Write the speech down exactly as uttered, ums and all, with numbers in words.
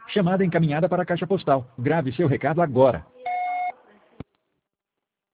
Chamada encaminhada para a caixa postal. Grave seu recado agora.